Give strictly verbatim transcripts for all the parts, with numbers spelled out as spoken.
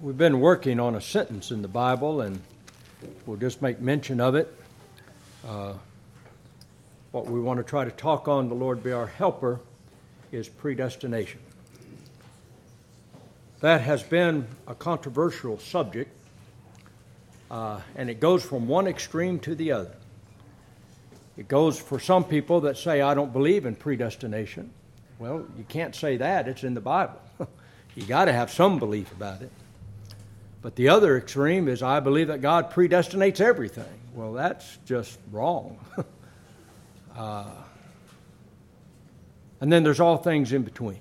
We've been working on a sentence in the Bible, and we'll just make mention of it. Uh, what we want to try to talk on, the Lord be our helper, is predestination. That has been a controversial subject, uh, and it goes from one extreme to the other. It goes for some people that say, I don't believe in predestination. Well, you can't say that. It's in the Bible. You got to have some belief about it. But the other extreme is, I believe that God predestinates everything. Well, that's just wrong. uh, and then there's all things in between.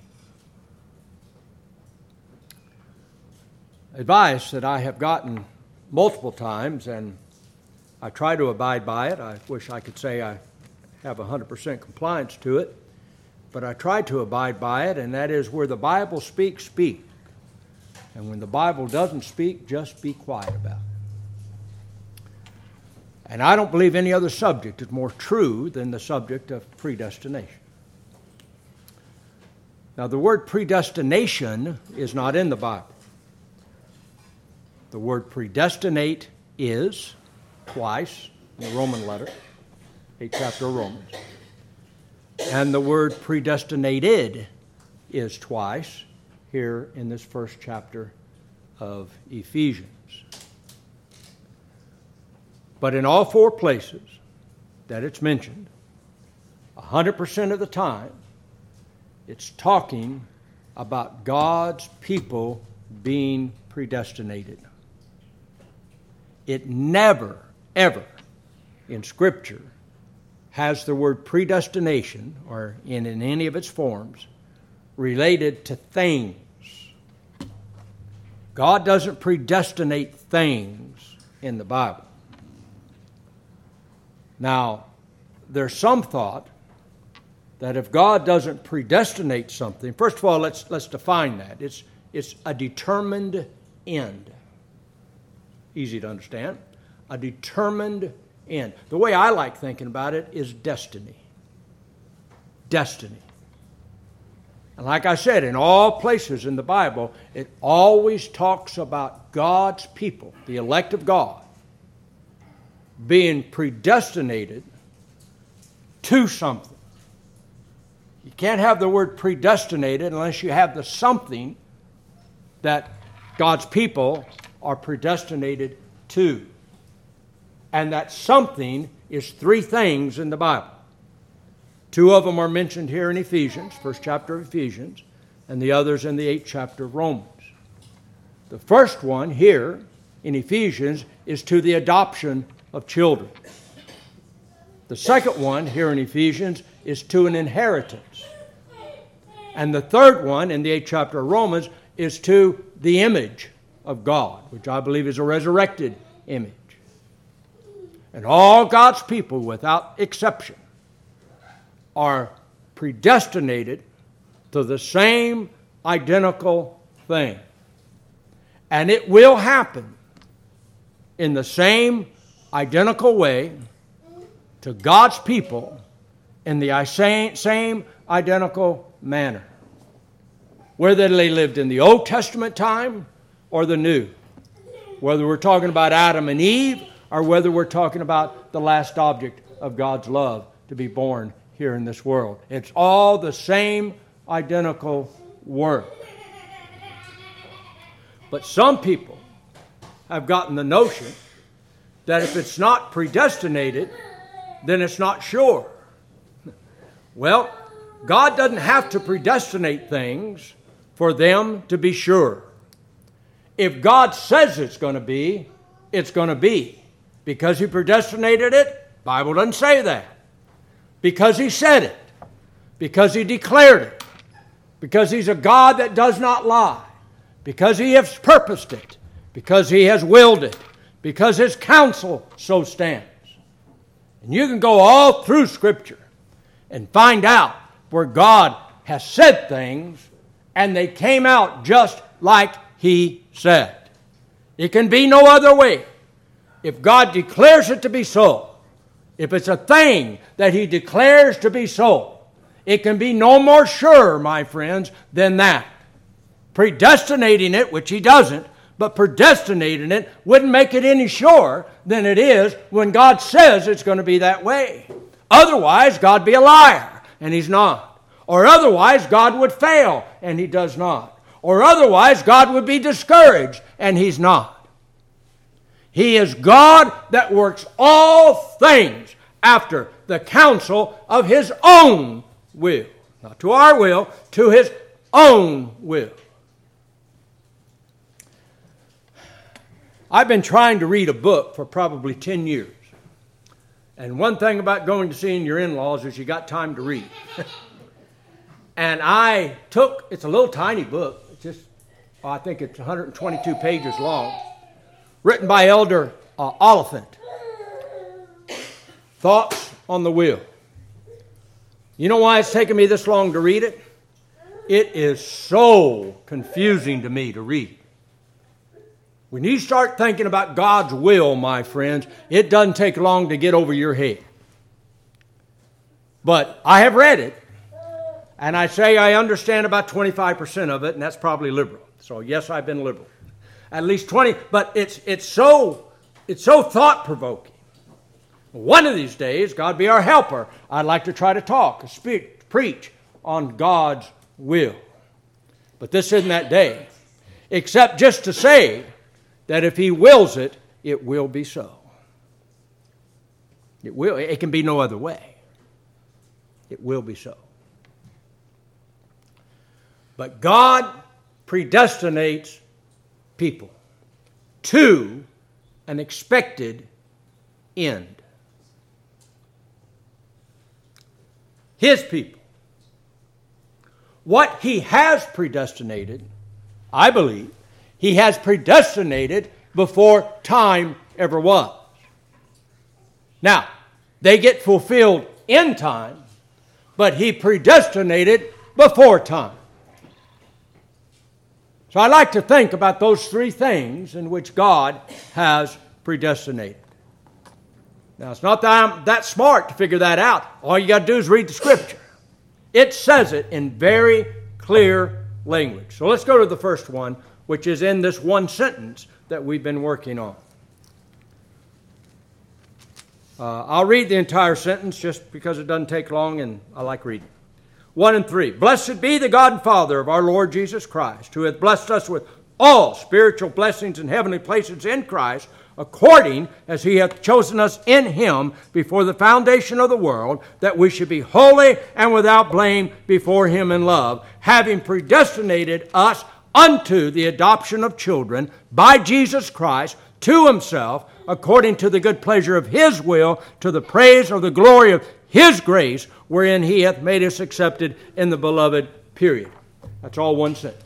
Advice that I have gotten multiple times, and I try to abide by it. I wish I could say I have one hundred percent compliance to it, but I try to abide by it, and that is, where the Bible speaks, speak. And when the Bible doesn't speak, just be quiet about it. And I don't believe any other subject is more true than the subject of predestination. Now, the word predestination is not in the Bible. The word predestinate is twice in the Roman letter, eighth chapter of Romans. And the word predestinated is twice here in this first chapter of Ephesians. But in all four places that it's mentioned, one hundred percent of the time, it's talking about God's people being predestinated. It never, ever in Scripture has the word predestination, or in, in any of its forms, related to things. God doesn't predestinate things in the Bible. Now, there's some thought that if God doesn't predestinate something, first of all, let's let's define that. It's it's a determined end. Easy to understand. A determined end. The way I like thinking about it is destiny. Destiny. And like I said, in all places in the Bible, it always talks about God's people, the elect of God, being predestinated to something. You can't have the word predestinated unless you have the something that God's people are predestinated to. And that something is three things in the Bible. Two of them are mentioned here in Ephesians, first chapter of Ephesians, and the others in the eighth chapter of Romans. The first one here in Ephesians is to the adoption of children. The second one here in Ephesians is to an inheritance. And the third one in the eighth chapter of Romans is to the image of God, which I believe is a resurrected image. And all God's people, without exception, are predestinated to the same identical thing. And it will happen in the same identical way to God's people in the same identical manner, whether they lived in the Old Testament time or the New, whether we're talking about Adam and Eve or whether we're talking about the last object of God's love to be born here in this world. It's all the same identical work. But some people have gotten the notion that if it's not predestinated, then it's not sure. Well, God doesn't have to predestinate things for them to be sure. If God says it's going to be, it's going to be. Because He predestinated it, the Bible doesn't say that. Because He said it. Because He declared it. Because He's a God that does not lie. Because He has purposed it. Because He has willed it. Because His counsel so stands. And you can go all through Scripture and find out where God has said things and they came out just like He said. It can be no other way. If God declares it to be so, if it's a thing that He declares to be so, it can be no more sure, my friends, than that. Predestinating it, which He doesn't, but predestinating it wouldn't make it any surer than it is when God says it's going to be that way. Otherwise, God be a liar, and He's not. Or otherwise, God would fail, and He does not. Or otherwise, God would be discouraged, and He's not. He is God that works all things after the counsel of His own will. Not to our will, to His own will. I've been trying to read a book for probably ten years. And one thing about going to seeing your in-laws is you got time to read. And I took, it's a little tiny book, it's just, oh, I think it's one hundred twenty-two pages long, written by Elder uh, Oliphant. Thoughts on the Will. You know why it's taken me this long to read it? It is so confusing to me to read. When you start thinking about God's will, my friends, it doesn't take long to get over your head. But I have read it, and I say I understand about twenty-five percent of it, and that's probably liberal. So yes, I've been liberal. At least twenty, but it's it's so it's so thought-provoking. One of these days, God be our helper, I'd like to try to talk, speak, preach on God's will. But this isn't that day, except just to say that if He wills it, it will be so. It will. It can be no other way. It will be so. But God predestinates people to an expected end. His people. What He has predestinated, I believe, He has predestinated before time ever was. Now, they get fulfilled in time, but He predestinated before time. So I like to think about those three things in which God has predestinated. Now, it's not that I'm that smart to figure that out. All you got to do is read the Scripture. It says it in very clear language. So let's go to the first one, which is in this one sentence that we've been working on. Uh, I'll read the entire sentence just because it doesn't take long and I like reading. One and three. Blessed be the God and Father of our Lord Jesus Christ, who hath blessed us with all spiritual blessings in heavenly places in Christ, according as He hath chosen us in Him before the foundation of the world, that we should be holy and without blame before Him in love, having predestinated us unto the adoption of children by Jesus Christ to Himself, according to the good pleasure of His will, to the praise of the glory of His grace, wherein He hath made us accepted in the beloved, period. That's all one sentence.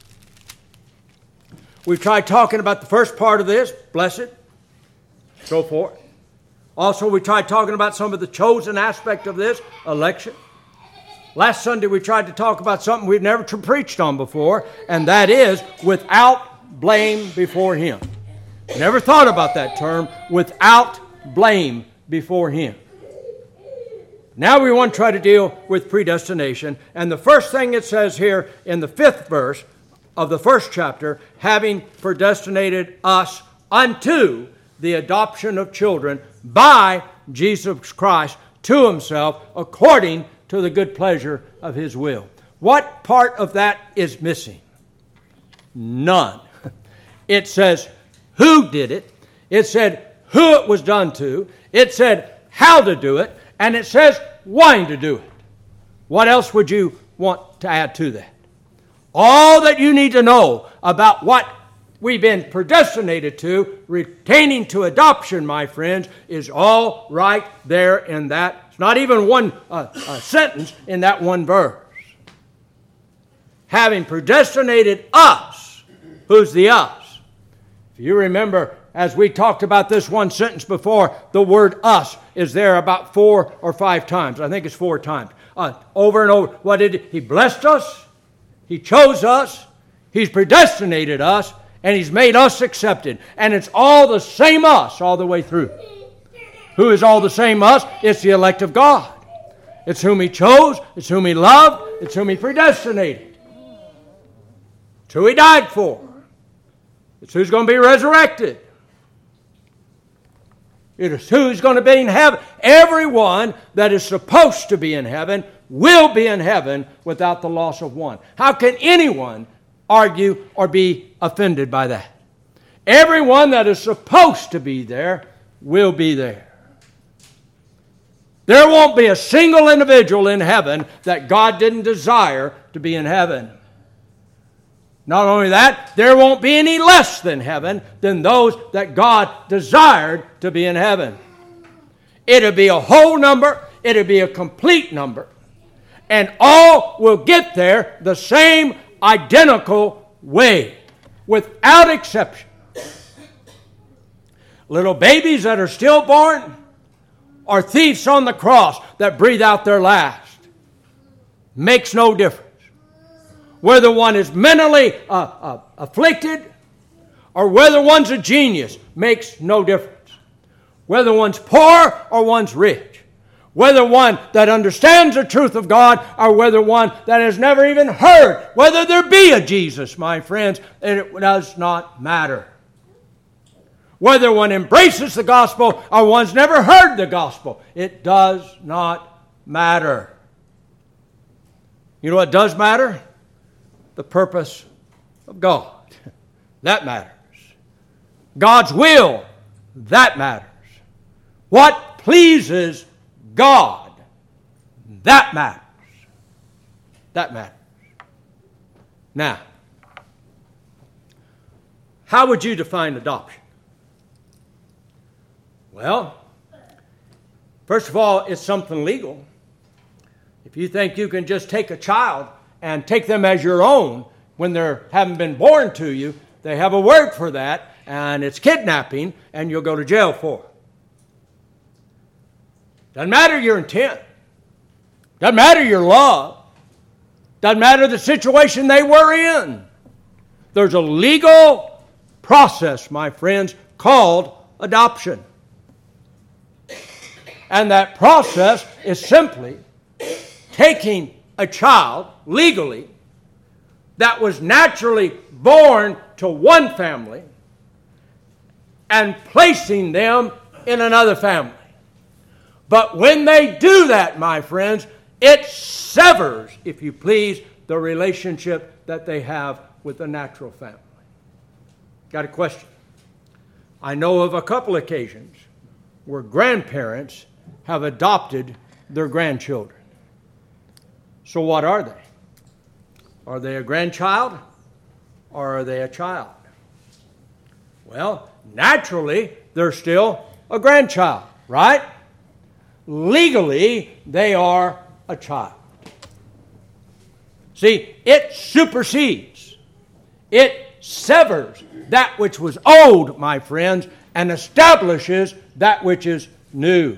We've tried talking about the first part of this, blessed, so forth. Also, we tried talking about some of the chosen aspect of this, election. Last Sunday, we tried to talk about something we've never preached on before, and that is without blame before Him. Never thought about that term, without blame before Him. Now we want to try to deal with predestination, and the first thing it says here in the fifth verse of the first chapter, having predestinated us unto the adoption of children by Jesus Christ to Himself, according to the good pleasure of His will. What part of that is missing? None. It says who did it. It said who it was done to. It said how to do it. And it says why to do it. What else would you want to add to that? All that you need to know about what we've been predestinated to, retaining to adoption, my friends, is all right there in that. It's not even one uh, uh, sentence in that one verse. Having predestinated us. Who's the us? If you remember, as we talked about this one sentence before, the word us is there about four or five times. I think it's four times. Uh, over and over. What did he? He blessed us. He chose us. He's predestinated us. And He's made us accepted. And it's all the same us all the way through. Who is all the same us? It's the elect of God. It's whom He chose. It's whom He loved. It's whom He predestinated. It's who He died for. It's who's going to be resurrected. It is who's going to be in heaven. Everyone that is supposed to be in heaven will be in heaven without the loss of one. How can anyone argue or be offended by that? Everyone that is supposed to be there will be there. There won't be a single individual in heaven that God didn't desire to be in heaven. Not only that, there won't be any less than heaven than those that God desired to be in heaven. It'll be a whole number. It'll be a complete number. And all will get there the same identical way, without exception. Little babies that are stillborn or thieves on the cross that breathe out their last. Makes no difference. Whether one is mentally uh, uh, afflicted or whether one's a genius makes no difference. Whether one's poor or one's rich. Whether one that understands the truth of God or whether one that has never even heard whether there be a Jesus, my friends, it does not matter. Whether one embraces the gospel or one's never heard the gospel, it does not matter. You know what does matter? The purpose of God. That matters. God's will, that matters. What pleases God, that matters. That matters. Now, how would you define adoption? Well, first of all, it's something legal. If you think you can just take a child and take them as your own when they haven't been born to you, they have a word for that, and it's kidnapping, and you'll go to jail for it. Doesn't matter your intent. Doesn't matter your love. Doesn't matter the situation they were in. There's a legal process, my friends, called adoption. And that process is simply taking a child legally that was naturally born to one family and placing them in another family. But when they do that, my friends, it severs, if you please, the relationship that they have with the natural family. Got a question? I know of a couple occasions where grandparents have adopted their grandchildren. So what are they? Are they a grandchild or are they a child? Well, naturally, they're still a grandchild, right? Legally, they are a child. See, it supersedes. It severs that which was old, my friends, and establishes that which is new.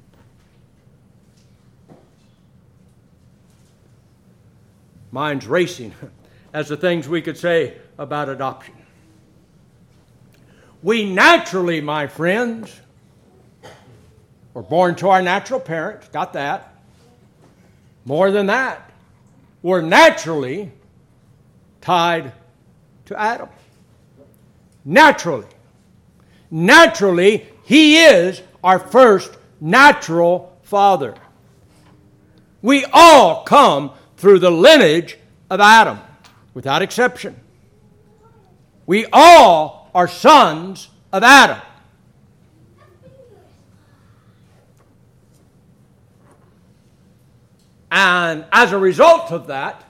Mind's racing as the things we could say about adoption. We naturally, my friends, were born to our natural parents. Got that. More than that, we're naturally tied to Adam. Naturally. Naturally, he is our first natural father. We all come through the lineage of Adam, without exception. We all are sons of Adam. And as a result of that,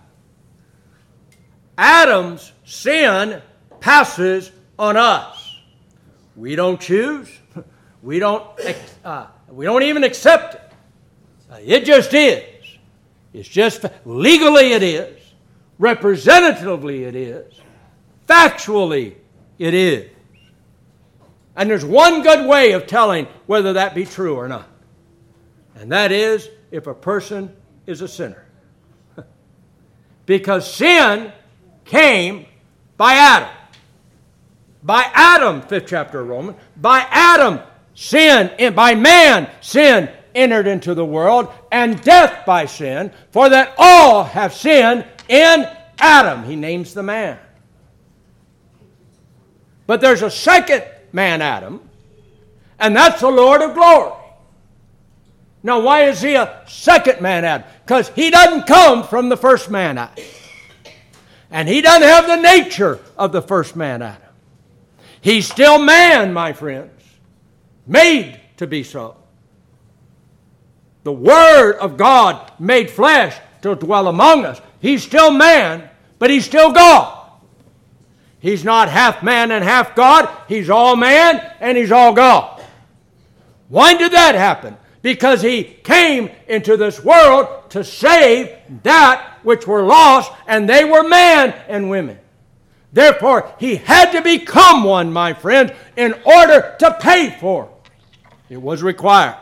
Adam's sin passes on us. We don't choose. We don't, uh, we don't even accept it. Uh, it just is. It's just, legally it is. Representatively it is. Factually it is. And there's one good way of telling whether that be true or not. And that is if a person is a sinner. Because sin came by Adam. By Adam, fifth chapter of Romans, by Adam, sin, and by man, sin entered into the world, and death by sin, for that all have sinned in Adam. He names the man. But there's a second man, Adam, and that's the Lord of glory. Now, why is he a second man, Adam? Because he doesn't come from the first man, Adam. And he doesn't have the nature of the first man, Adam. He's still man, my friends, made to be so. The Word of God made flesh to dwell among us. He's still man, but he's still God. He's not half man and half God. He's all man and he's all God. Why did that happen? Because he came into this world to save that which were lost, and they were men and women. Therefore, he had to become one, my friends, in order to pay for it. It was required.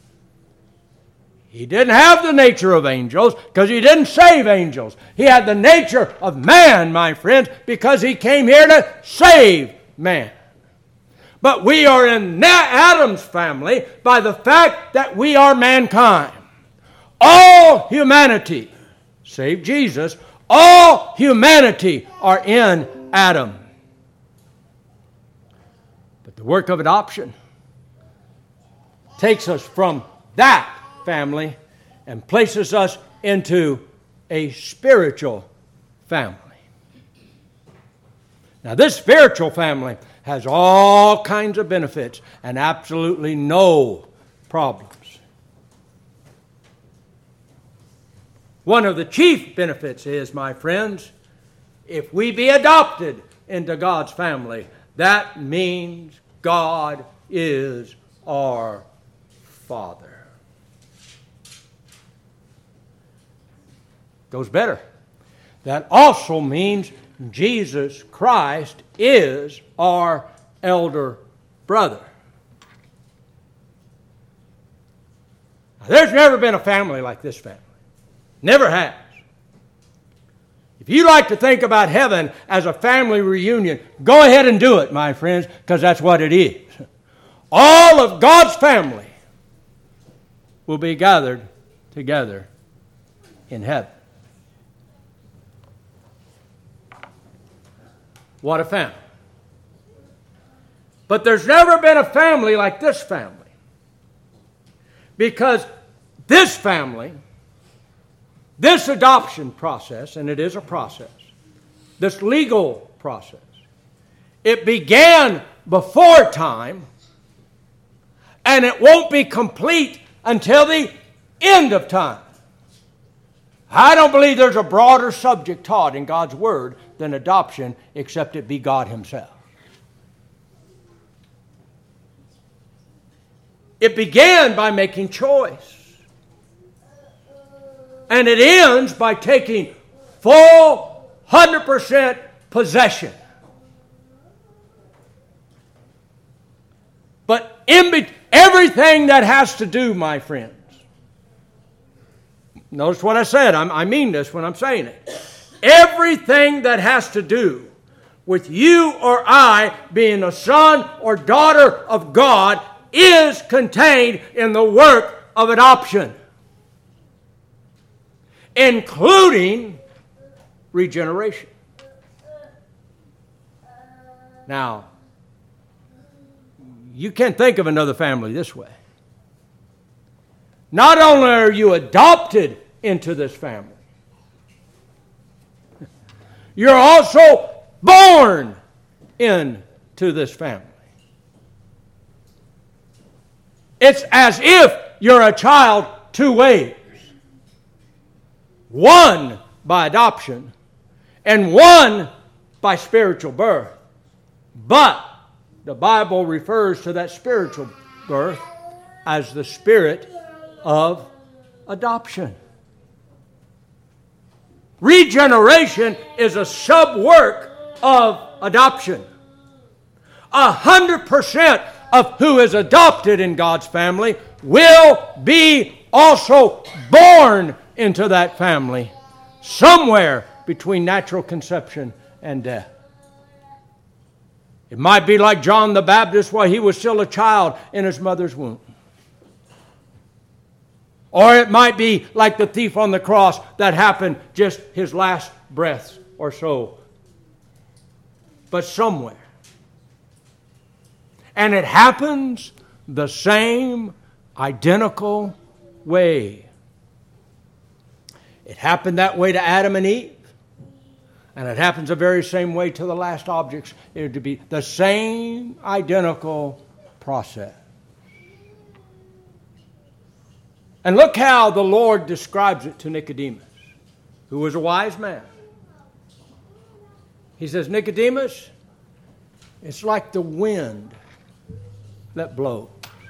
He didn't have the nature of angels because he didn't save angels. He had the nature of man, my friends, because he came here to save man. But we are in Adam's family by the fact that we are mankind. All humanity, save Jesus, all humanity are in Adam. But the work of adoption takes us from that family and places us into a spiritual family. Now, this spiritual family has all kinds of benefits and absolutely no problems. One of the chief benefits is, my friends, if we be adopted into God's family, that means God is our Father. Goes better. That also means Jesus Christ is our elder brother. Now, there's never been a family like this family. Never has. If you like to think about heaven as a family reunion, go ahead and do it, my friends, because that's what it is. All of God's family will be gathered together in heaven. What a family. But there's never been a family like this family. Because this family, this adoption process, and it is a process, this legal process, it began before time, and it won't be complete until the end of time. I don't believe there's a broader subject taught in God's Word than adoption, except it be God Himself. It began by making choice. And it ends by taking full one hundred percent possession. But in be- everything that has to do, my friends, notice what I said. I'm, I mean this when I'm saying it. Everything that has to do with you or I being a son or daughter of God is contained in the work of adoption, including regeneration. Now, you can't think of another family this way. Not only are you adopted into this family, you're also born into this family. It's as if you're a child two ways. One by adoption and one by spiritual birth. But the Bible refers to that spiritual birth as the spirit of adoption. Regeneration is a sub-work of adoption. A hundred percent of who is adopted in God's family will be also born into that family somewhere between natural conception and death. It might be like John the Baptist while he was still a child in his mother's womb. Or it might be like the thief on the cross that happened just his last breaths or so. But somewhere And it happens the same identical way. It happened that way to Adam and Eve. And it happens the very same way to the last objects. It would be the same identical process. And look how the Lord describes it to Nicodemus, who was a wise man. He says, Nicodemus, it's like the wind that blows.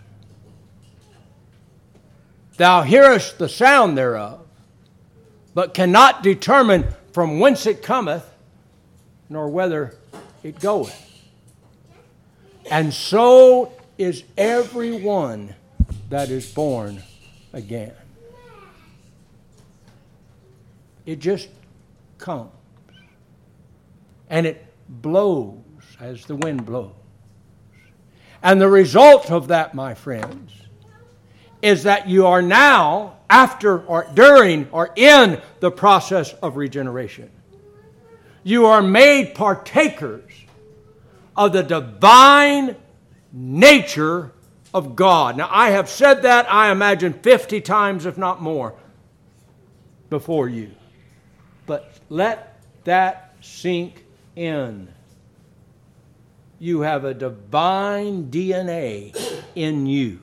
Thou hearest the sound thereof, but cannot determine from whence it cometh, nor whither it goeth. And so is every one that is born again. It just comes. And it blows as the wind blows. And the result of that, my friends, is that you are now, after or during or in the process of regeneration, you are made partakers of the divine nature of God. Now, I have said that, I imagine, fifty times, if not more, before you. But let that sink in. You have a divine D N A in you.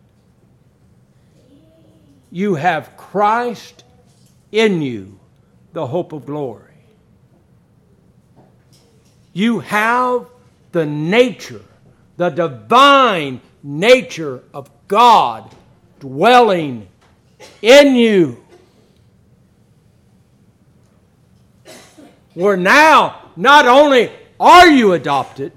You have Christ in you, the hope of glory. You have the nature, the divine nature of God dwelling in you. Where now, not only are you adopted,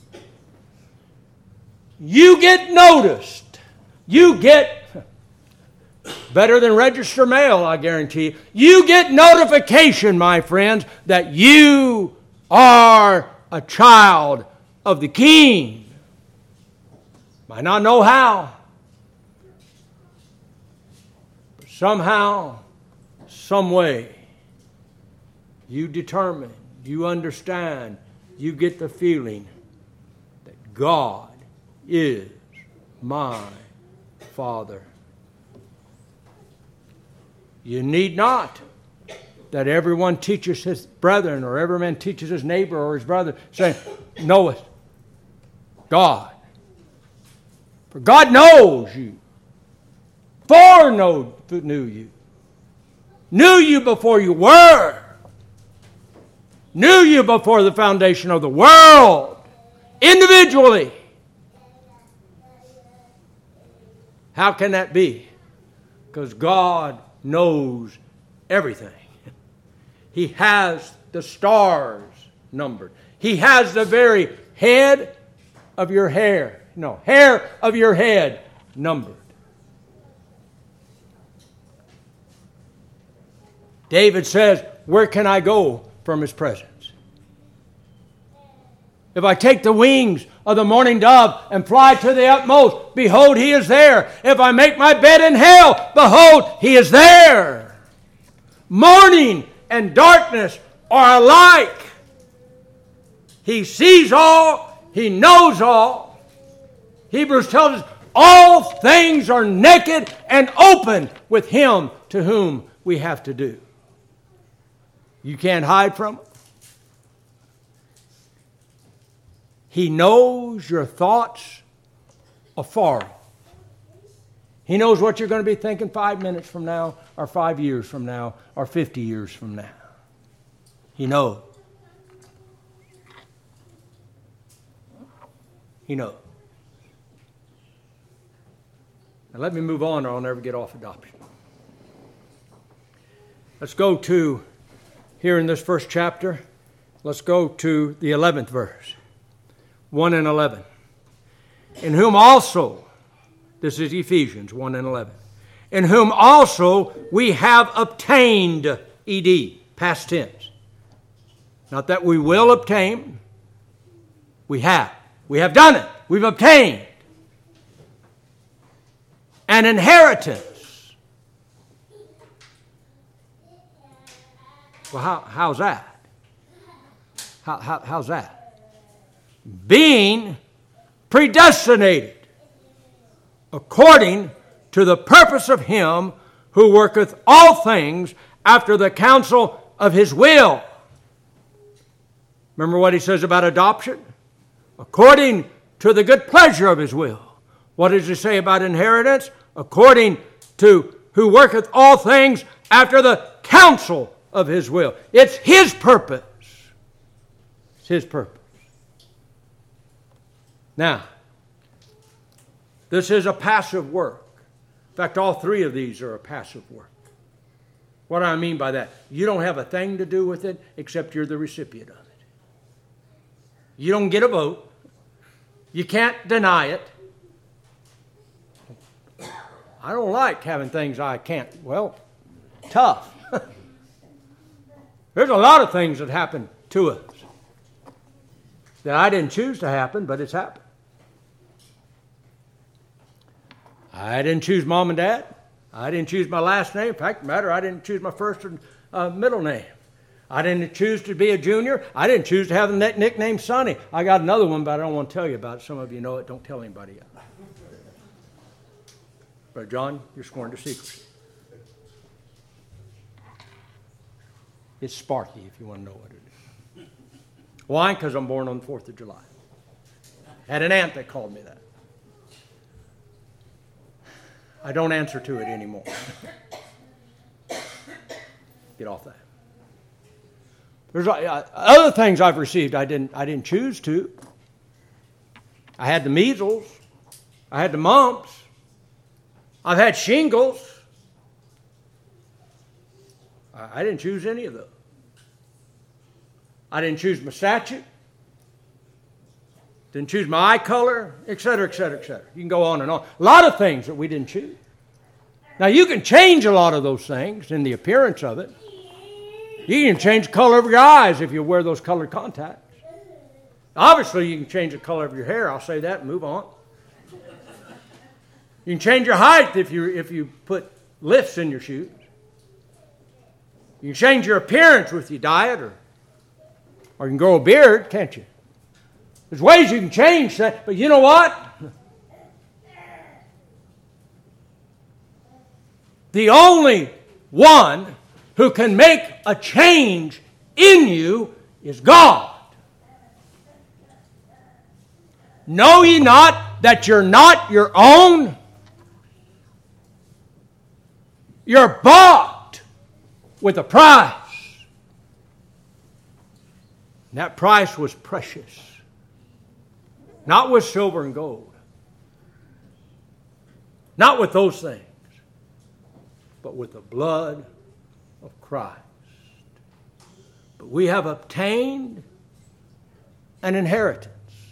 you get noticed. You get, better than register mail, I guarantee you, you get notification, my friends, that you are a child of the King. Might not know how, but somehow, some way, you determine, you understand, you get the feeling that God is my Father. You need not that everyone teaches his brethren, or every man teaches his neighbor or his brother, saying, knoweth God. For God knows you. Foreknow knew you. Knew you before you were. Knew you before the foundation of the world. Individually. How can that be? Because God knows everything. He has the stars numbered. He has the very head of your hair. No, hair of your head numbered. David says, where can I go from his presence? If I take the wings of the morning dove and fly to the utmost, behold, he is there. If I make my bed in hell, behold, he is there. Morning and darkness are alike. He sees all. He knows all. Hebrews tells us all things are naked and open with him to whom we have to do. You can't hide from it. He knows your thoughts afar off. He knows what you're going to be thinking five minutes from now, or five years from now, or fifty years from now. He knows. He knows. Now let me move on, or I'll never get off adoption. Let's go to, here in this first chapter, let's go to the eleventh verse. one and eleven. In whom also, this is Ephesians one and eleven. In whom also we have obtained, ed, past tense. Not that we will obtain, we have. We have done it. We've obtained an inheritance. Well, how, how's that? How, how, how's that? Being predestinated according to the purpose of Him who worketh all things after the counsel of His will. Remember what He says about adoption? According to the good pleasure of His will. What does He say about inheritance? According to who worketh all things after the counsel of His will. It's His purpose. It's His purpose. Now, this is a passive work. In fact, all three of these are a passive work. What do I mean by that? You don't have a thing to do with it except you're the recipient of it. You don't get a vote. You can't deny it. I don't like having things I can't. Well, tough. There's a lot of things that happen to us that I didn't choose to happen, but it's happened. I didn't choose mom and dad. I didn't choose my last name. In fact, matter, I didn't choose my first and uh, middle name. I didn't choose to be a junior. I didn't choose to have the nickname Sonny. I got another one, but I don't want to tell you about it. Some of you know it. Don't tell anybody yet. But John, you're sworn to secrecy. It's Sparky, if you want to know what it is. Why? Because I'm born on the fourth of July. Had an aunt that called me that. I don't answer to it anymore. Get off that. There's uh, other things I've received I didn't, I didn't choose to. I had the measles. I had the mumps. I've had shingles. I, I didn't choose any of those. I didn't choose my statue. Didn't choose my eye color, et cetera, et cetera, et cetera. You can go on and on. A lot of things that we didn't choose. Now, you can change a lot of those things in the appearance of it. You can change the color of your eyes if you wear those colored contacts. Obviously, you can change the color of your hair. I'll say that and move on. You can change your height if you, if you put lifts in your shoes. You can change your appearance with your diet, or, or you can grow a beard, can't you? There's ways you can change that, but you know what? The only one who can make a change in you is God. Know ye not that you're not your own? You're bought with a price. And that price was precious. Not with silver and gold. Not with those things. But with the blood of Christ. But we have obtained an inheritance.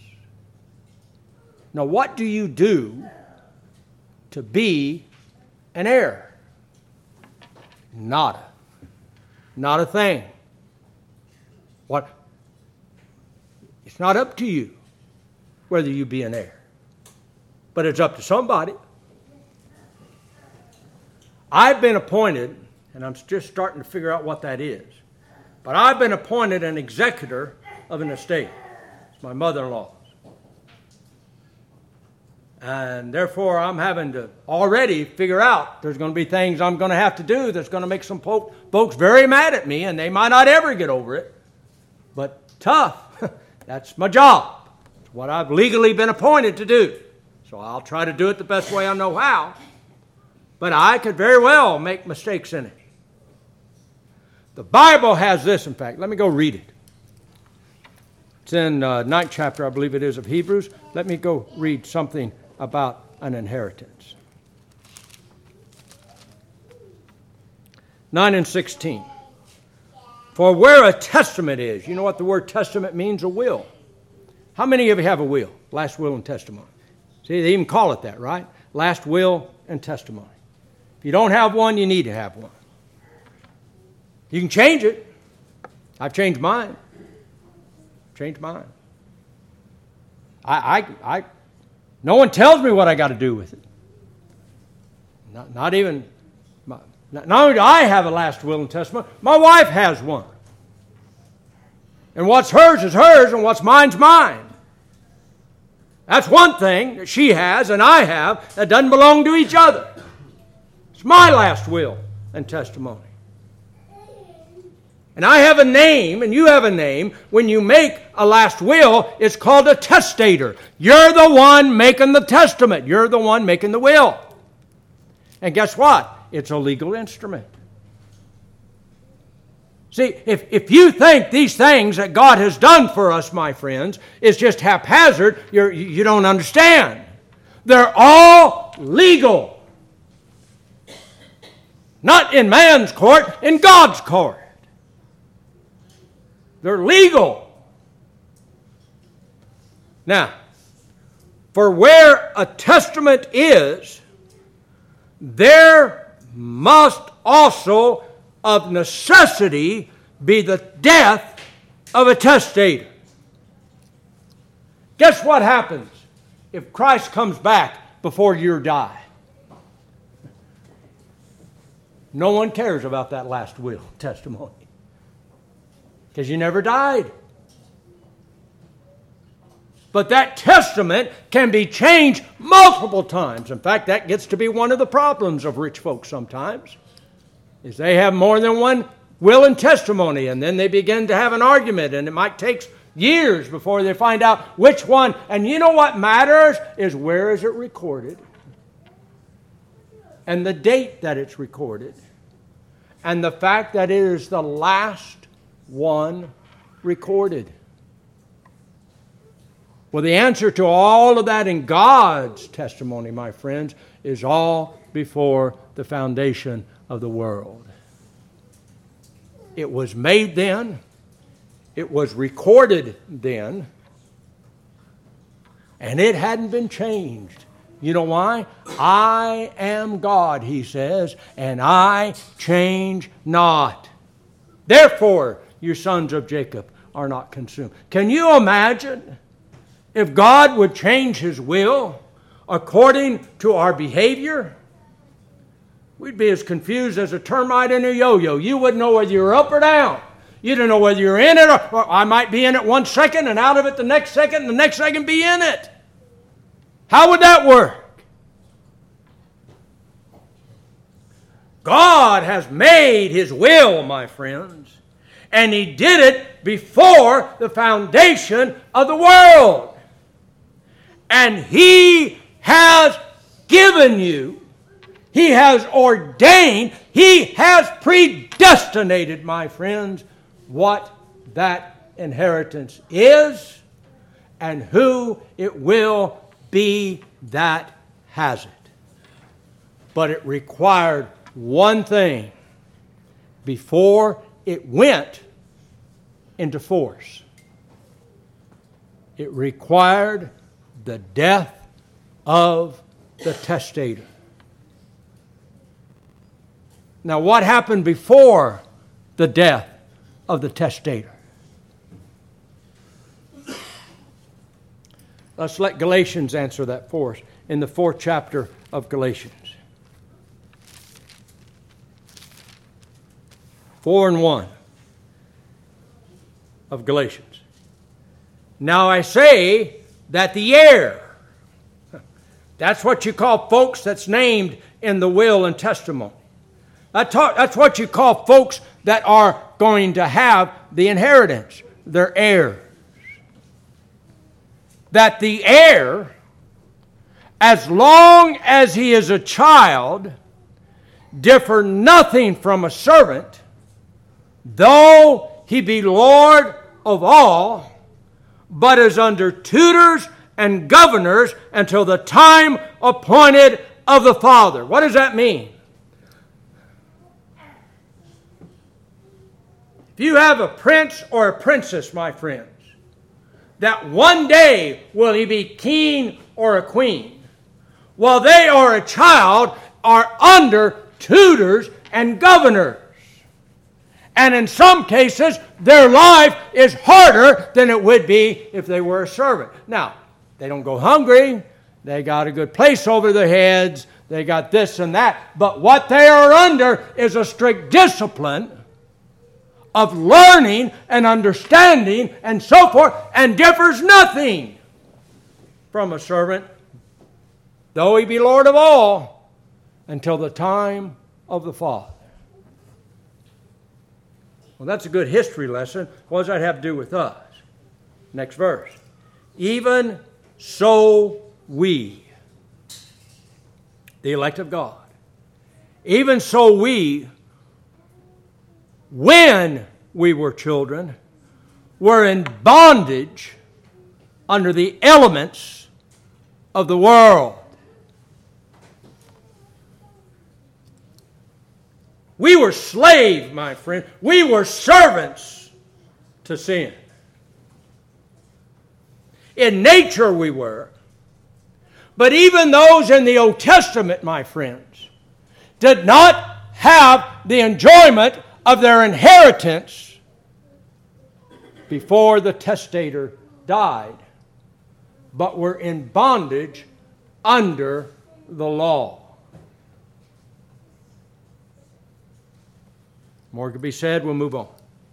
Now, what do you do to be an heir? Nada. Not a thing. What? It's not up to you whether you be an heir. But it's up to somebody. I've been appointed, and I'm just starting to figure out what that is, but I've been appointed an executor of an estate. It's my mother-in-law. And therefore, I'm having to already figure out there's going to be things I'm going to have to do that's going to make some po- folks very mad at me, and they might not ever get over it. But tough. That's my job. It's what I've legally been appointed to do. So I'll try to do it the best way I know how. But I could very well make mistakes in it. The Bible has this, in fact. Let me go read it. It's in uh, ninth chapter, I believe it is, of Hebrews. Let me go read something about an inheritance. nine and sixteen. For where a testament is, you know what the word testament means? A will. How many of you have a will? Last will and testimony. See, they even call it that, right? Last will and testimony. If you don't have one, you need to have one. You can change it. I've changed mine. Changed mine. I, I, I, no one tells me what I got to do with it. Not, not even, my, not, not only do I have a last will and testament, my wife has one. And what's hers is hers, and what's mine's mine. That's one thing that she has and I have that doesn't belong to each other. It's my last will and testimony. And I have a name, and you have a name. When you make a last will, it's called a testator. You're the one making the testament. You're the one making the will. And guess what? It's a legal instrument. See, if, if you think these things that God has done for us, my friends, is just haphazard, you're, you don't understand. They're all legal. Not in man's court, in God's court. They're legal. Now, for where a testament is, there must also of necessity be the death of a testator. Guess what happens if Christ comes back before you die? No one cares about that last will testimony. Because you never died. But that testament can be changed multiple times. In fact, that gets to be one of the problems of rich folks sometimes, is they have more than one will and testimony, and then they begin to have an argument, and it might take years before they find out which one. And you know what matters is where is it recorded, and the date that it's recorded, and the fact that it is the last one recorded. Well, the answer to all of that in God's testimony, my friends, is all before the foundation of the world. It was made then. It was recorded then. And it hadn't been changed. You know why? I am God, he says, and I change not. Therefore, you sons of Jacob are not consumed. Can you imagine if God would change his will according to our behavior? We'd be as confused as a termite in a yo-yo. You wouldn't know whether you were up or down. You didn't know whether you're in it or, or I might be in it one second and out of it the next second and the next second be in it. How would that work? God has made his will, my friends, and he did it before the foundation of the world. And he has given you, he has ordained, he has predestinated, my friends, what that inheritance is and who it will be that has it. But it required one thing before it went into force. It required the death of the testator. Now, what happened before the death of the testator? Let's let Galatians answer that for us in the fourth chapter of Galatians. Four and one of Galatians. Now I say that the heir, that's what you call folks that's named in the will and testimony. That's what you call folks that are going to have the inheritance. They're heirs. That the heir, as long as he is a child, differ nothing from a servant, though he be Lord of all, but is under tutors and governors until the time appointed of the Father. What does that mean? If you have a prince or a princess, my friends, that one day will he be king or a queen, while they are a child, are under tutors and governors. And in some cases, their life is harder than it would be if they were a servant. Now, they don't go hungry. They got a good place over their heads. They got this and that. But what they are under is a strict discipline of learning and understanding and so forth, and differs nothing from a servant, though he be Lord of all, until the time of the Father. Well, that's a good history lesson. What does that have to do with us? Next verse. Even so we, the elect of God, even so we, when we were children, were in bondage under the elements of the world. We were slaves, my friend. We were servants to sin. In nature we were. But even those in the Old Testament, my friends, did not have the enjoyment of their inheritance before the testator died, but were in bondage under the law. More could be said, we'll move on.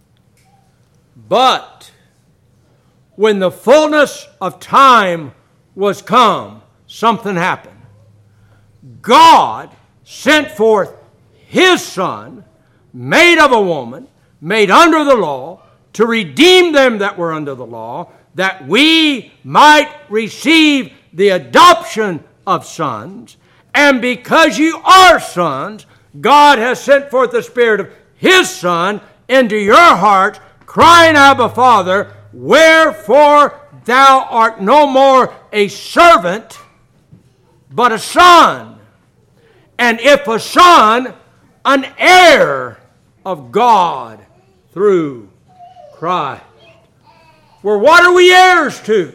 But when the fullness of time was come, something happened. God sent forth His Son, made of a woman, made under the law, to redeem them that were under the law, that we might receive the adoption of sons. And because you are sons, God has sent forth the Spirit of His Son into your heart, crying, Abba, Father, wherefore thou art no more a servant, but a son. And if a son, an heir of God through Christ. Well, what are we heirs to?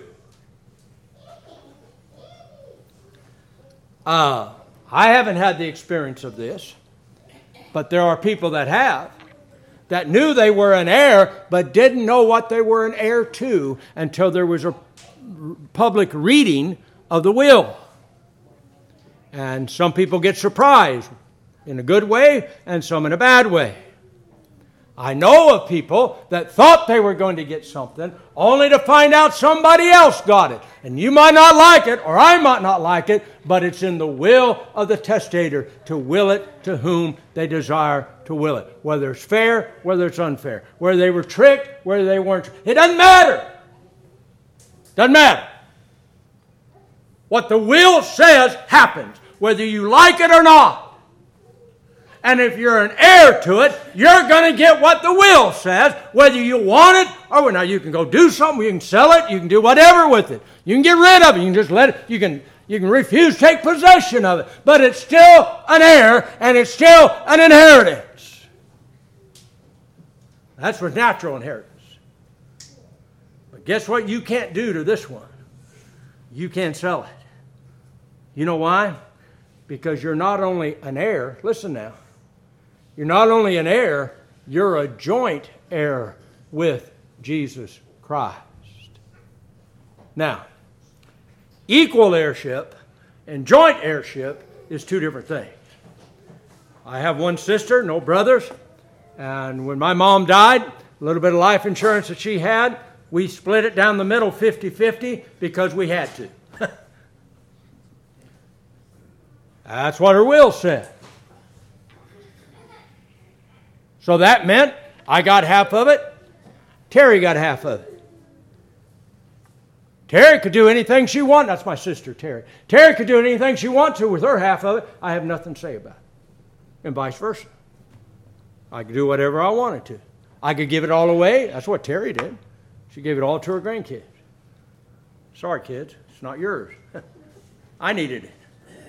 Uh, I haven't had the experience of this, but there are people that have, that knew they were an heir, but didn't know what they were an heir to until there was a public reading of the will. And some people get surprised in a good way and some in a bad way. I know of people that thought they were going to get something only to find out somebody else got it. And you might not like it, or I might not like it, but it's in the will of the testator to will it to whom they desire to will it. Whether it's fair, whether it's unfair. Whether they were tricked, whether they weren't. It doesn't matter. Doesn't matter. What the will says happens, whether you like it or not. And if you're an heir to it, you're going to get what the will says, whether you want it or well, now you can go do something, you can sell it, you can do whatever with it. You can get rid of it, you can just let it, you can, you can refuse to take possession of it. But it's still an heir and it's still an inheritance. That's for natural inheritance. But guess what you can't do to this one? You can't sell it. You know why? Because you're not only an heir, listen now, you're not only an heir, you're a joint heir with Jesus Christ. Now, equal heirship and joint heirship is two different things. I have one sister, no brothers, and when my mom died, a little bit of life insurance that she had, we split it down the middle fifty-fifty because we had to. That's what her will said. So that meant I got half of it, Terry got half of it. Terry could do anything she wanted. That's my sister, Terry. Terry could do anything she wanted to with her half of it. I have nothing to say about it. And vice versa. I could do whatever I wanted to. I could give it all away. That's what Terry did. She gave it all to her grandkids. Sorry, kids. It's not yours. I needed it.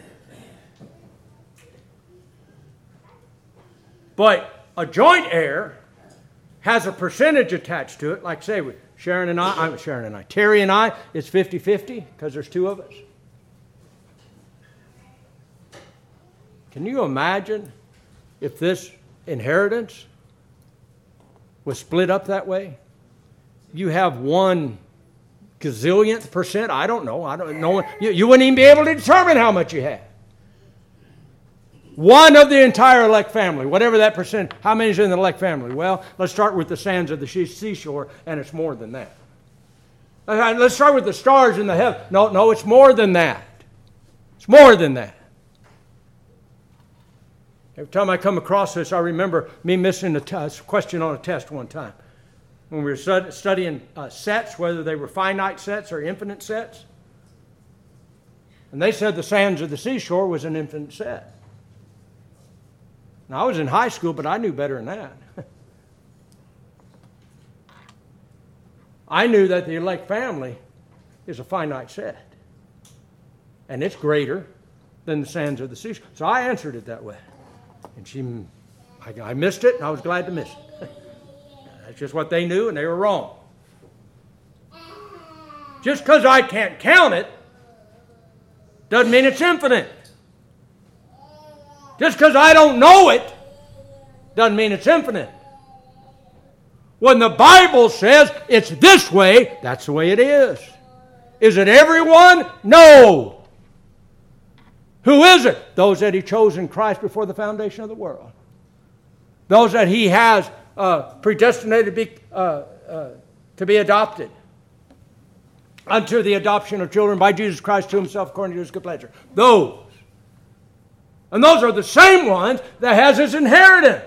But a joint heir has a percentage attached to it. Like say, with Sharon and I, I'm Sharon and I, Terry and I, it's fifty-fifty because there's two of us. Can you imagine if this inheritance was split up that way? You have one gazillionth percent. I don't know. I don't know. You, you wouldn't even be able to determine how much you had. One of the entire elect family, whatever that percent, how many is in the elect family? Well, let's start with the sands of the seashore, and it's more than that. Let's start with the stars in the heaven. No, no, it's more than that. It's more than that. Every time I come across this, I remember me missing a t- question on a test one time. When we were stud- studying uh, sets, whether they were finite sets or infinite sets. And they said the sands of the seashore was an infinite set. Now, I was in high school, but I knew better than that. I knew that the elect family is a finite set. And it's greater than the sands of the seashore. So I answered it that way. And she, I, I missed it, and I was glad to miss it. That's just what they knew, and they were wrong. Just because I can't count it doesn't mean it's infinite. Just because I don't know it doesn't mean it's infinite. When the Bible says it's this way, that's the way it is. Is it everyone? No. Who is it? Those that He chose in Christ before the foundation of the world. Those that He has uh, predestinated to be, uh, uh, to be adopted unto the adoption of children by Jesus Christ to Himself according to His good pleasure. Those. And those are the same ones that has His inheritance.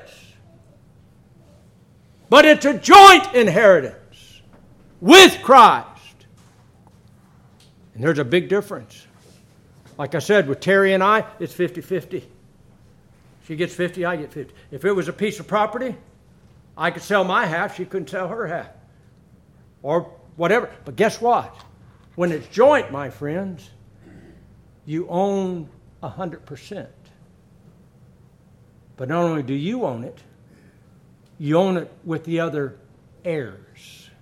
But it's a joint inheritance with Christ. And there's a big difference. Like I said, with Terry and I, it's fifty-fifty. She gets fifty, I get fifty. If it was a piece of property, I could sell my half, she couldn't sell her half. Or whatever. But guess what? When it's joint, my friends, you own one hundred percent. But not only do you own it, you own it with the other heirs.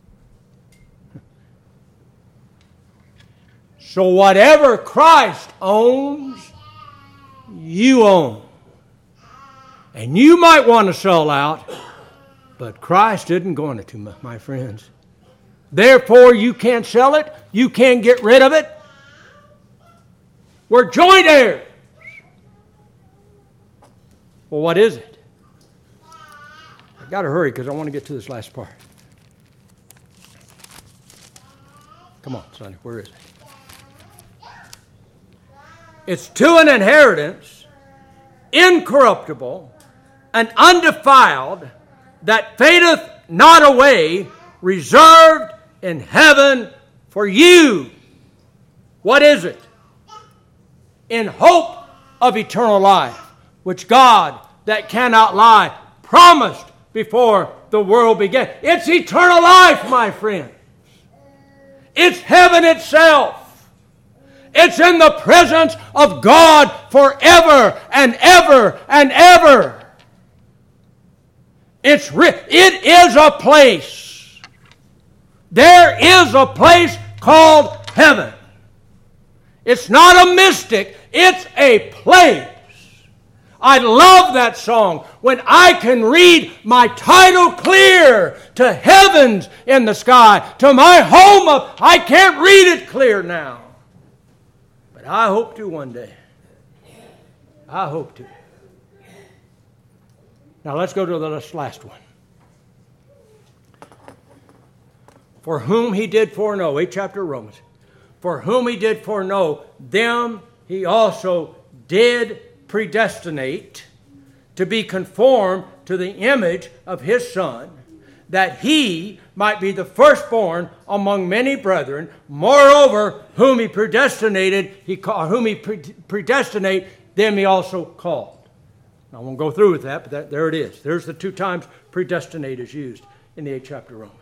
So whatever Christ owns, you own. And you might want to sell out, but Christ isn't going to, my friends. Therefore, you can't sell it. You can't get rid of it. We're joint heirs. Well, what is it? I've got to hurry because I want to get to this last part. Come on, Sonny, where is it? It's to an inheritance, incorruptible, and undefiled, that fadeth not away, reserved in heaven for you. What is it? In hope of eternal life, which God, that cannot lie, promised before the world began. It's eternal life, my friend. It's heaven itself. It's in the presence of God forever and ever and ever. It's re- it is a place. There is a place called heaven. It's not a mystic. It's a place. I love that song. When I can read my title clear to heavens in the sky, to my home up. I can't read it clear now. But I hope to one day. I hope to. Now let's go to the last one. For whom He did foreknow, eighth chapter of Romans. For whom He did foreknow, them He also did predestinate to be conformed to the image of His Son, that He might be the firstborn among many brethren. Moreover, whom He predestinated, He called, whom He predestinate, them He also called. I won't go through with that, but that, there it is. There's the two times predestinate is used in the eighth chapter of Romans.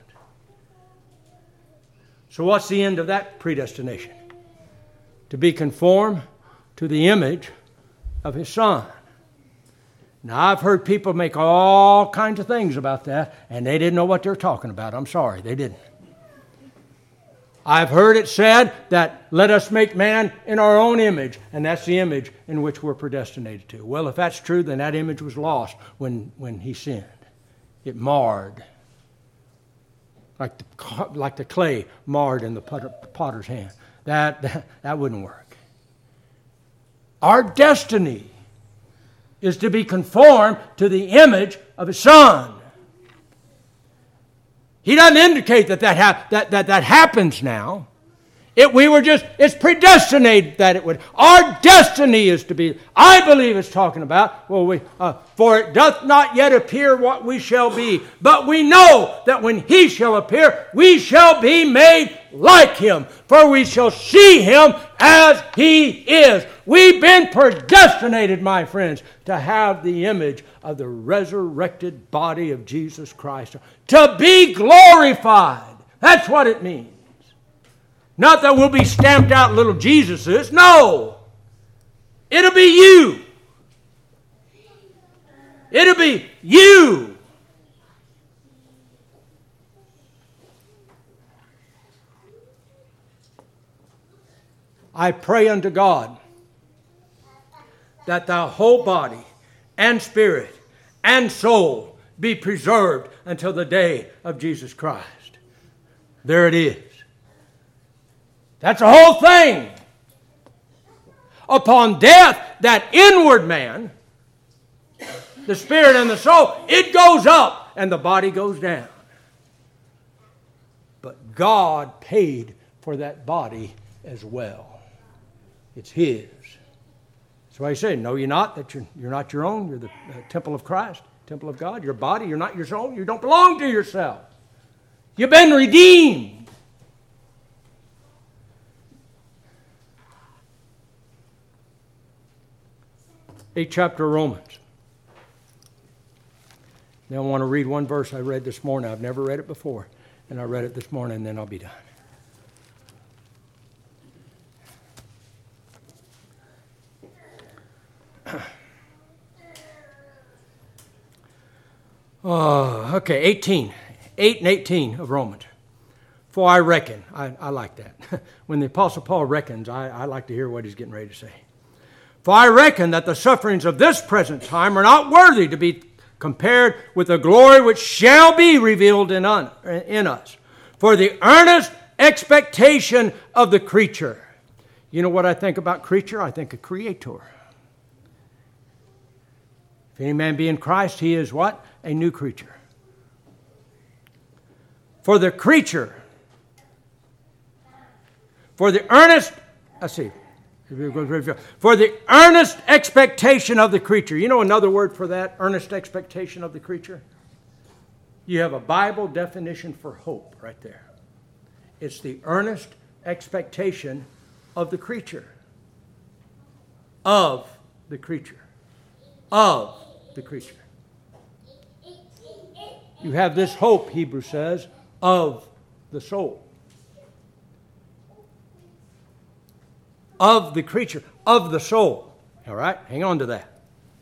So what's the end of that predestination? To be conformed to the image of His Son. Now, I've heard people make all kinds of things about that, and they didn't know what they were talking about. I'm sorry, they didn't. I've heard it said that let us make man in our own image, and that's the image in which we're predestinated to. Well, if that's true, then that image was lost when, when he sinned. It marred. Like the, like the clay marred in the potter's hand. That, that, that wouldn't work. Our destiny is to be conformed to the image of His Son. He doesn't indicate that that, ha- that, that, that happens now. It, we were just, it's predestinated that it would. Our destiny is to be, I believe it's talking about, well, we, uh, for it doth not yet appear what we shall be, but we know that when He shall appear, we shall be made like Him, for we shall see Him as He is. We've been predestinated, my friends, to have the image of the resurrected body of Jesus Christ, to be glorified. That's what it means. Not that we'll be stamped out little Jesuses. No. It'll be you. It'll be you. I pray unto God that thy whole body and spirit and soul be preserved until the day of Jesus Christ. There it is. That's the whole thing. Upon death, that inward man, the spirit and the soul, it goes up and the body goes down. But God paid for that body as well. It's His. That's why He said, know ye not that you're, you're not your own. You're the uh, temple of Christ, temple of God. Your body, you're not your own. You don't belong to yourself. You've been redeemed. Eighth chapter of Romans. Now I want to read one verse I read this morning. I've never read it before. And I read it this morning, and then I'll be done. Oh, okay, eighteen. eight and eighteen of Romans. For I reckon, I, I like that. When the Apostle Paul reckons, I, I like to hear what he's getting ready to say. For I reckon that the sufferings of this present time are not worthy to be compared with the glory which shall be revealed in, un, in us. For the earnest expectation of the creature. You know what I think about creature? I think a creator. If any man be in Christ, he is what? A new creature. For the creature. For the earnest, let's see. For the earnest expectation of the creature. You know another word for that, earnest expectation of the creature? You have a Bible definition for hope right there. It's the earnest expectation of the creature. Of the creature. Of the creature. You have this hope, Hebrews says, of the soul. Of the creature, of the soul. All right, hang on to that.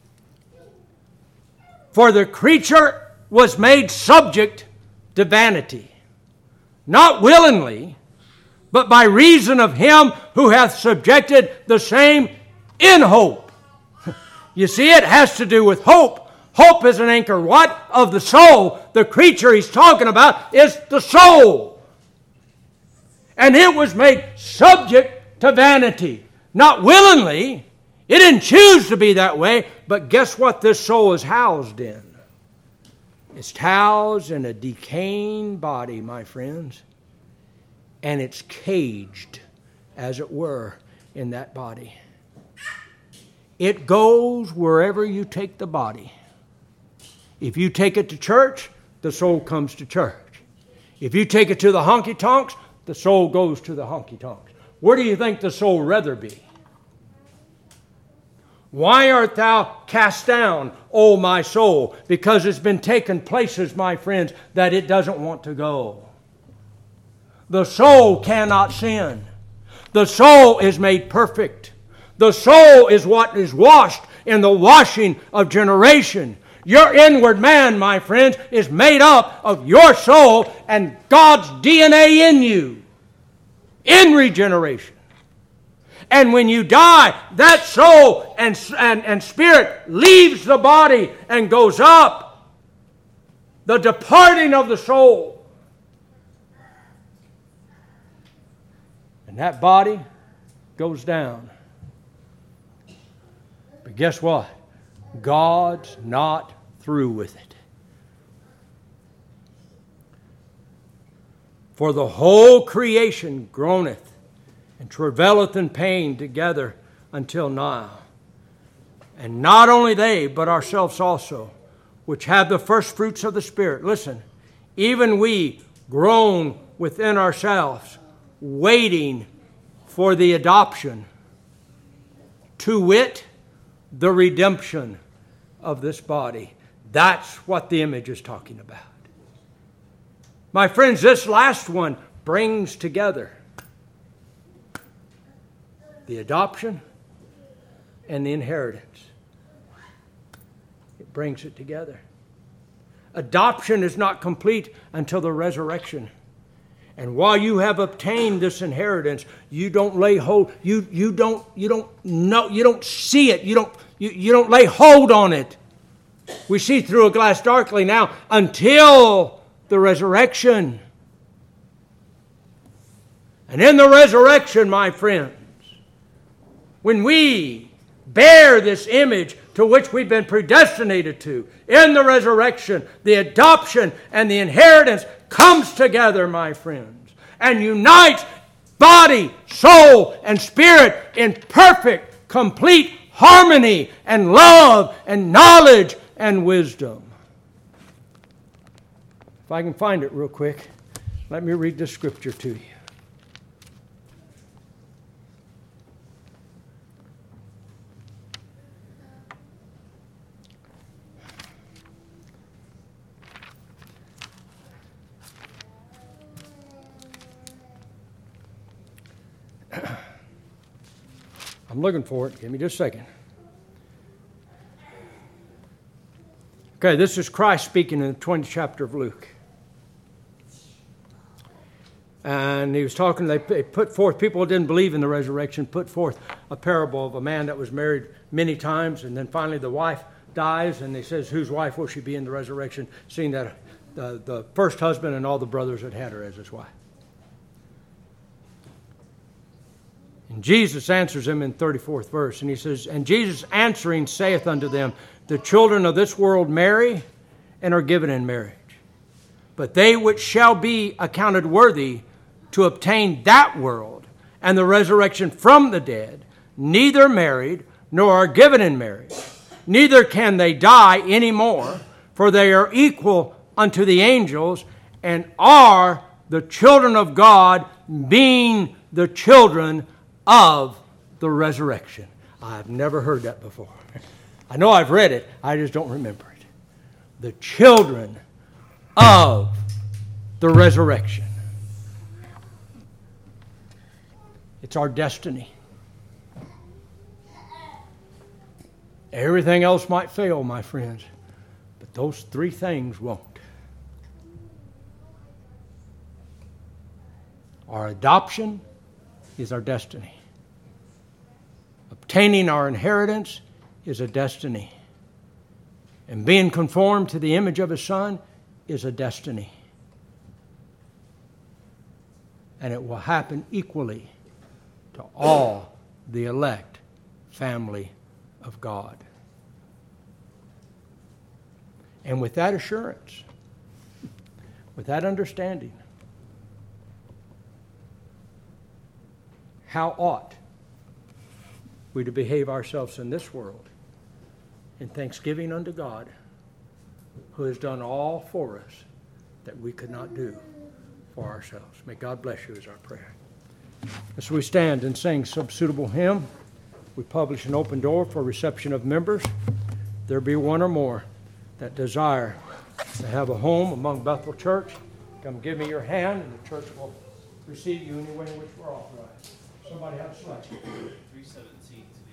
For the creature was made subject to vanity, not willingly, but by reason of him who hath subjected the same in hope. You see, it has to do with hope. Hope is an anchor, what? Of the soul. The creature he's talking about is the soul. And it was made subject to vanity. Not willingly. It didn't choose to be that way. But guess what this soul is housed in? It's housed in a decaying body, my friends. And it's caged, as it were, in that body. It goes wherever you take the body. If you take it to church, the soul comes to church. If you take it to the honky-tonks, the soul goes to the honky-tonks. Where do you think the soul rather be? Why art thou cast down, O my soul? Because it's been taken places, my friends, that it doesn't want to go. The soul cannot sin. The soul is made perfect. The soul is what is washed in the washing of generation. Your inward man, my friends, is made up of your soul and God's D N A in you. In regeneration. And when you die, that soul and, and, and spirit leaves the body and goes up. The departing of the soul. And that body goes down. But guess what? God's not through with it. For the whole creation groaneth and travaileth in pain together until now. And not only they, but ourselves also, which have the first fruits of the Spirit. Listen, even we groan within ourselves, waiting for the adoption, to wit, the redemption of this body. That's what the image is talking about. My friends, this last one brings together the adoption and the inheritance. It brings it together. Adoption is not complete until the resurrection. And while you have obtained this inheritance, you don't lay hold, you, you don't, you don't know, you don't see it, you don't, you, you don't lay hold on it. We see through a glass darkly now until the resurrection. And in the resurrection, my friends, when we bear this image to which we've been predestinated to, in the resurrection, the adoption and the inheritance comes together, my friends, and unites body, soul, and spirit in perfect, complete harmony and love and knowledge and wisdom. If I can find it real quick, let me read this scripture to you. I'm looking for it. Give me just a second. Okay, this is Christ speaking in the twentieth chapter of Luke. And he was talking, they put forth, people who didn't believe in the resurrection, put forth a parable of a man that was married many times, and then finally the wife dies, and he says, whose wife will she be in the resurrection, seeing that the, the first husband and all the brothers had had her as his wife. And Jesus answers him in thirty-fourth verse, and he says, and Jesus answering saith unto them, the children of this world marry and are given in marriage. But they which shall be accounted worthy to obtain that world and the resurrection from the dead, neither married nor are given in marriage, neither can they die any more, for they are equal unto the angels and are the children of God, being the children of the resurrection. I've never heard that before. I know I've read it, I just don't remember it. The children of the resurrection. It's our destiny. Everything else might fail, my friends, but those three things won't. Our adoption is our destiny. Obtaining our inheritance is a destiny. And being conformed to the image of His Son is a destiny. And it will happen equally to all the elect family of God. And with that assurance, with that understanding, how ought we to behave ourselves in this world in thanksgiving unto God, who has done all for us that we could not do for ourselves. May God bless you is our prayer. As we stand and sing some suitable hymn, we publish an open door for reception of members. There be one or more that desire to have a home among Bethel Church. Come give me your hand, and the church will receive you any way in which we're authorized. Somebody have a slide. three seventeen